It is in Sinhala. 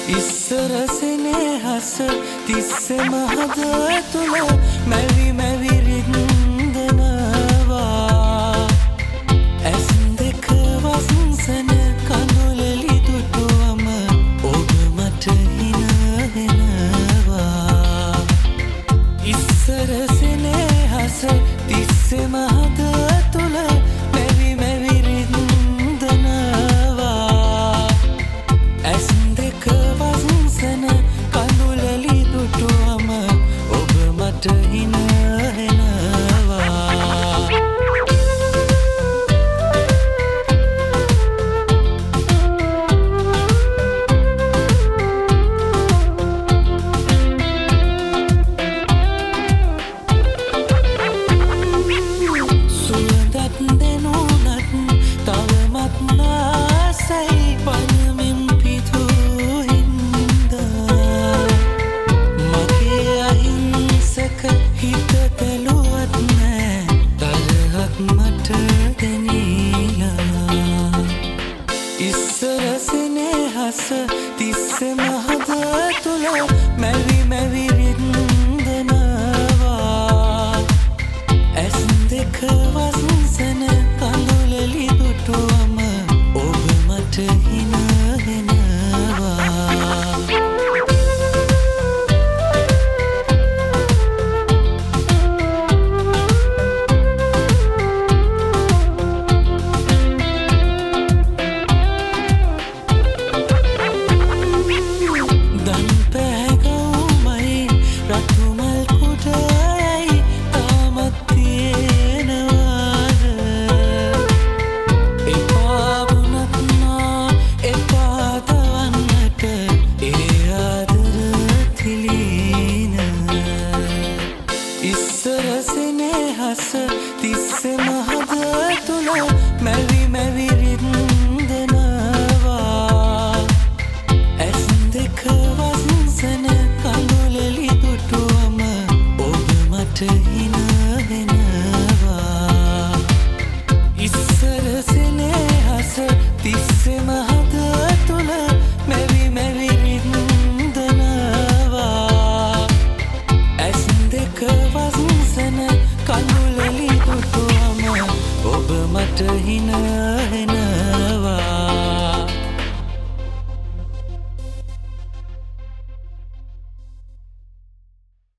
ඉස්සර සෙනෙහස තිස්සෙම හද තුල මැවි මැවි රින්දනවා ඇස් දෙක වසන්සන කඳුලලි දුටුවම ඔබ මට හිනවෙනවා ඉස්සර සෙනෙහස තිස්සෙම හද තුල මැවි මැවි රින්දනවා ඇස් දෙක වසන්සන කඳුලලි දුටුවම ඔබ මට හිනවෙනවා ඉස්සර සෙනෙහස තිස්සෙම හද තුල මැවි මැවි රින්දනවා ඇස් දෙක වසන්සන කඳුලලි දුටුවම ඔබ මට හිනවෙනවා ඉස්සර සෙනෙහස තිස්සෙම හද තුල මැවි මැවි රින්දනවා ඇස් දෙක වසන්සන කඳුලලි දුටුවම ඔබ මට හිනවෙනවා